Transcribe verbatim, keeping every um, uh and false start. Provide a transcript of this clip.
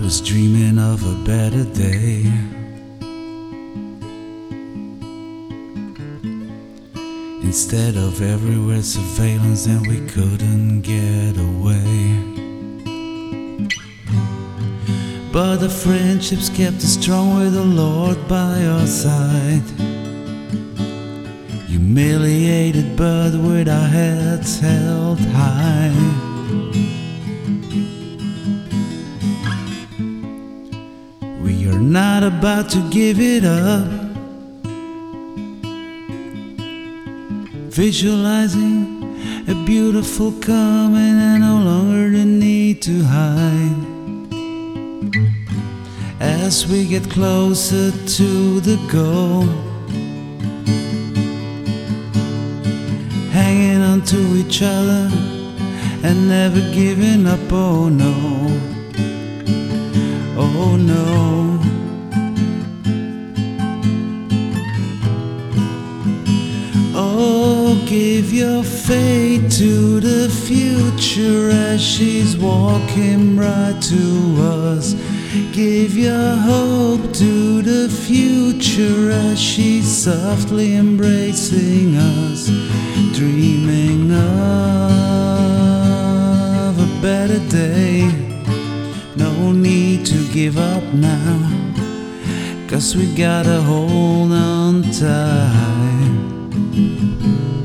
was dreaming of a better day. Instead of everywhere surveillance, and we couldn't get away. But the friendships kept us strong with the Lord by our side. Humiliated but with our heads held high. We are not about to give it up. Visualizing a beautiful coming and no longer the need to hide. As we get closer to the goal, hanging on to each other and never giving up, oh no, oh no. Oh, give your faith to the future as she's walking right to us. Give your hope to the future as she's softly embracing us. Dreaming of a better day. No need to give up now, 'cause we gotta hold on tight.